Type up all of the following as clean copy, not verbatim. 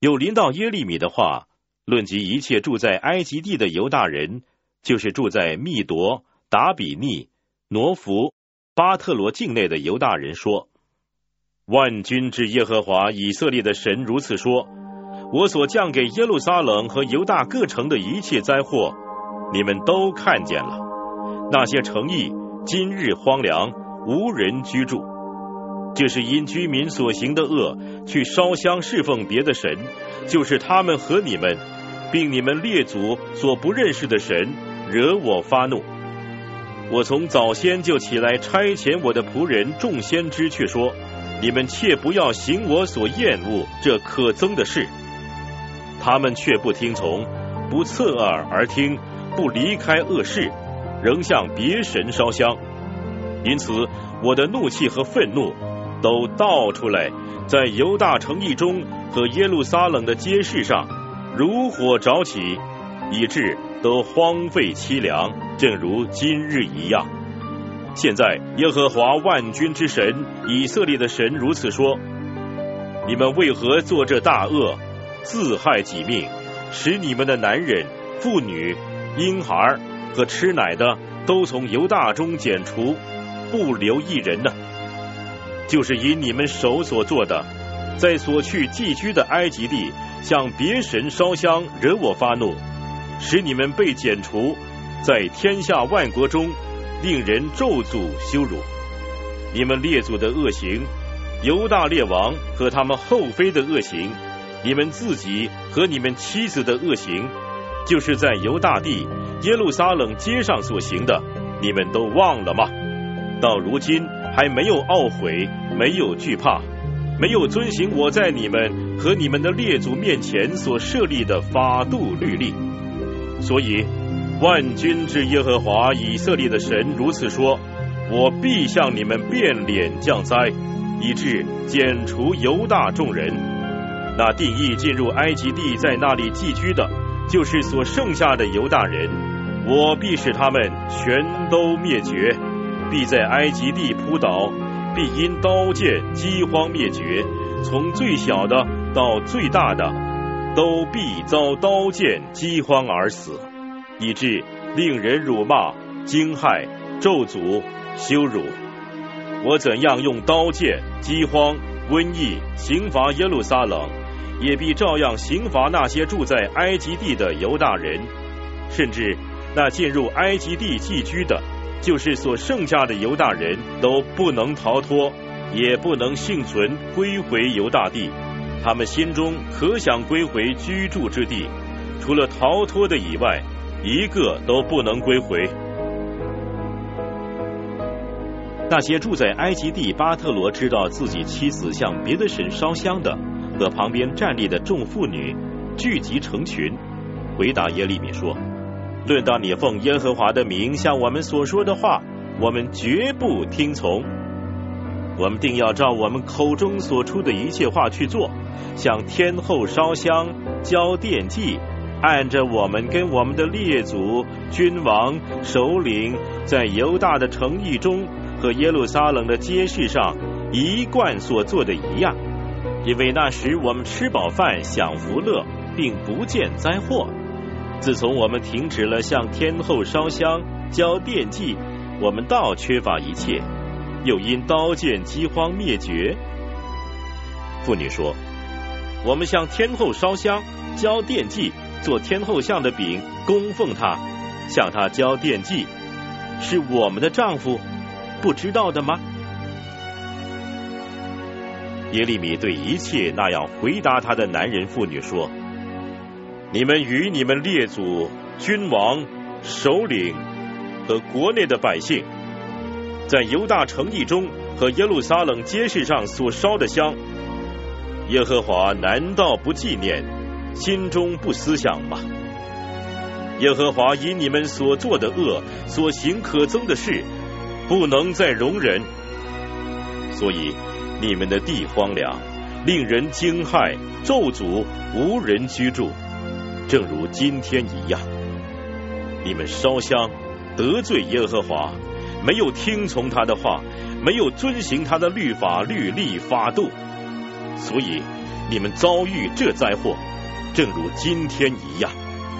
有临到耶利米的话，论及一切住在埃及地的犹大人，就是住在密夺、达比尼、挪弗、巴特罗境内的犹大人说：万军之耶和华以色列的神如此说，我所降给耶路撒冷和犹大各城的一切灾祸，你们都看见了。那些城邑今日荒凉，无人居住，这是因居民所行的恶，去烧香侍奉别的神，就是他们和你们，并你们列祖所不认识的神，惹我发怒。我从早先就起来差遣我的仆人众先知去说，你们切不要行我所厌恶这可憎的事。他们却不听从，不侧耳而听，不离开恶事，仍向别神烧香。因此我的怒气和愤怒都倒出来，在犹大城邑中和耶路撒冷的街市上如火着起，以致都荒废凄凉，正如今日一样。现在耶和华万军之神以色列的神如此说，你们为何做这大恶，自害己命，使你们的男人、妇女、婴孩和吃奶的都从犹大中剪除，不留一人呢？就是因你们手所做的，在所去寄居的埃及地向别神烧香，惹我发怒，使你们被剪除，在天下万国中令人咒诅羞辱。你们列祖的恶行，犹大列王和他们后妃的恶行，你们自己和你们妻子的恶行，就是在犹大地耶路撒冷街上所行的，你们都忘了吗？到如今还没有懊悔，没有惧怕，没有遵行我在你们和你们的列祖面前所设立的法度律例。所以万军之耶和华以色列的神如此说，我必向你们变脸降灾，以致剪除犹大众人。那定义进入埃及地在那里寄居的，就是所剩下的犹大人，我必使他们全都灭绝，必在埃及地扑倒，必因刀剑饥荒灭绝，从最小的到最大的都必遭刀剑饥荒而死，以致令人辱骂、惊骇、咒诅、羞辱。我怎样用刀剑、饥荒、瘟疫刑罚耶路撒冷，也必照样刑罚那些住在埃及地的犹大人，甚至那进入埃及地寄居的，就是所剩下的犹大人，都不能逃脱，也不能幸存，归回犹大地。他们心中可想归回居住之地，除了逃脱的以外，一个都不能归回。那些住在埃及地巴特罗知道自己妻子向别的神烧香的，和旁边站立的众妇女聚集成群，回答耶利米说，论到你奉耶和华的名向我们所说的话，我们绝不听从。我们定要照我们口中所出的一切话去做，向天后烧香，交奠祭，按着我们跟我们的列祖、君王、首领在犹大的城邑中和耶路撒冷的街市上一贯所做的一样，因为那时我们吃饱饭，享福乐，并不见灾祸。自从我们停止了向天后烧香、交奠祭，我们倒缺乏一切，又因刀剑饥荒灭绝。妇女说，我们向天后烧香、交奠祭，做天后像的饼，供奉她，向她交奠祭，是我们的丈夫不知道的吗？耶利米对一切那样回答他的男人妇女说，你们与你们列祖、君王、首领和国内的百姓，在犹大城邑中和耶路撒冷街市上所烧的香，耶和华难道不纪念，心中不思想吗？耶和华以你们所做的恶，所行可憎的事，不能再容忍，所以你们的地荒凉，令人惊骇，咒诅，无人居住，正如今天一样。你们烧香得罪耶和华，没有听从他的话，没有遵行他的律法、律例、法度，所以你们遭遇这灾祸，正如今天一样。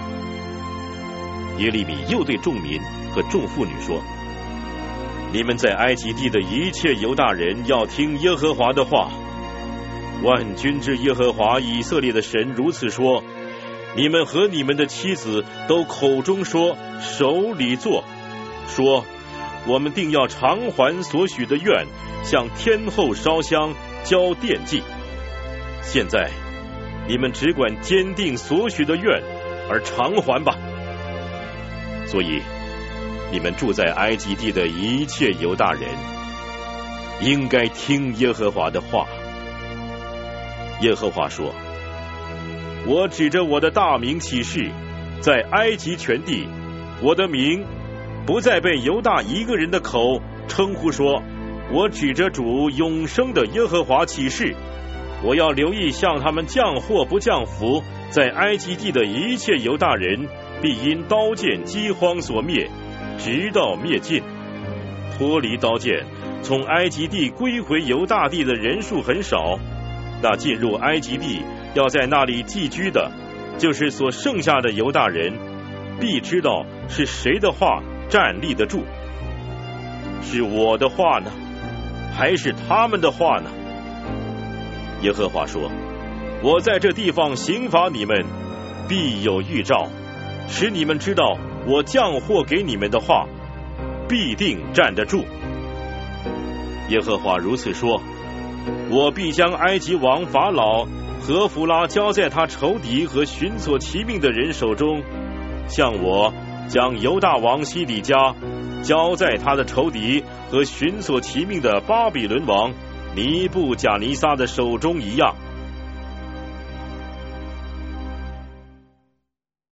耶利米又对众民和众妇女说：你们在埃及地的一切犹大人要听耶和华的话。万军之耶和华以色列的神如此说：你们和你们的妻子都口中说，手里做，说我们定要偿还所许的愿，向天后烧香，交奠祭。现在你们只管坚定所许的愿而偿还吧。所以你们住在埃及地的一切犹大人，应该听耶和华的话。耶和华说：我指着我的大名起誓，在埃及全地，我的名不再被犹大一个人的口称呼说，我指着主永生的耶和华起誓，我要留意向他们降祸不降福，在埃及地的一切犹大人必因刀剑饥荒所灭，直到灭尽。脱离刀剑从埃及地归回犹大地的人数很少，那进入埃及地要在那里寄居的，就是所剩下的犹大人，必知道是谁的话站立得住，是我的话呢，还是他们的话呢？耶和华说：我在这地方刑罚你们，必有预兆，使你们知道我降祸给你们的话必定站得住。耶和华如此说：我必将埃及王法老何弗拉交在他仇敌和寻索其命的人手中，像我将犹大王西底家交在他的仇敌和寻索其命的巴比伦王尼布甲尼撒的手中一样。